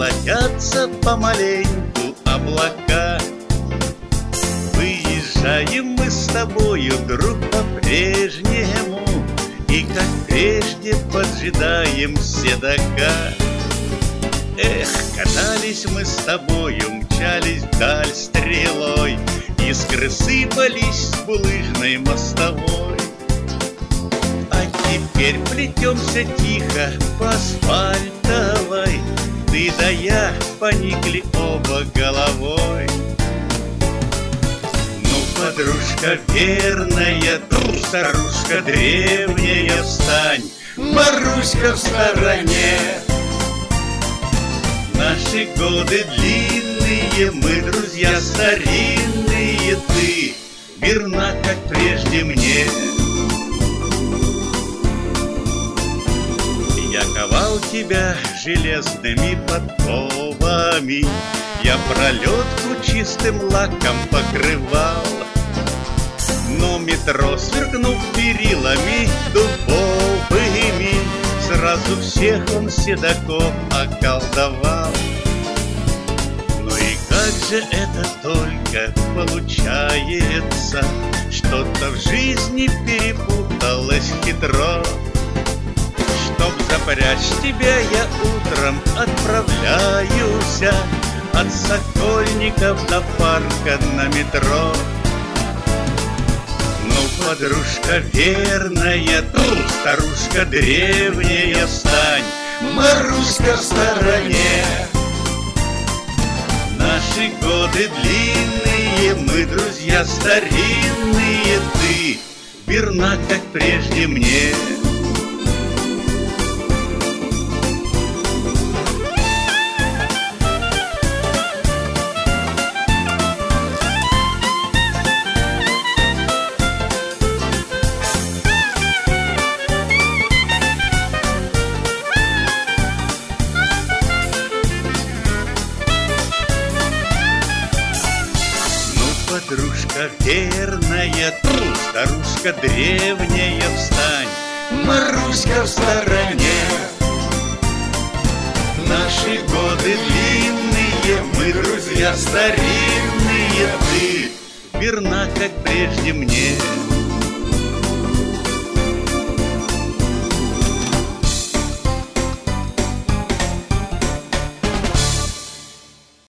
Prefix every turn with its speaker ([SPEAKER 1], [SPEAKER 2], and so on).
[SPEAKER 1] золотятся помаленьку облака. Выезжаем мы с тобою, друг, по-прежнему, и как прежде поджидаем седока. Эх, катались мы с тобою, мчались вдаль стрелой, искры сыпались с булыжной мостовой. А теперь плетемся тихо по асфальтовой, ты да я поникли оба головой. Ну, подружка верная, ну, старушка древняя, встань, Маруська в стороне. Наши годы длинные, мы друзья старинные, ты верна, как прежде мне. Я ковал тебя железными подковами, я пролетку чистым лаком покрывал, но метро, сверкнув перилами дубовыми, сразу всех он седаков околдовал. Ну и как же это только получается, что-то в жизни перепуталось хитро. Чтоб запрячь тебя, я утром отправляюсь от Сокольников до парка на метро. Ну, подружка верная, тут старушка древняя, встань, Маруська в стороне. Наши годы длинные, мы друзья старинные, ты верна, как прежде мне. Подружка верная, тут старушка древняя, встань, Маруська в стороне. Наши годы длинные, мы друзья старинные, ты верна, как прежде мне.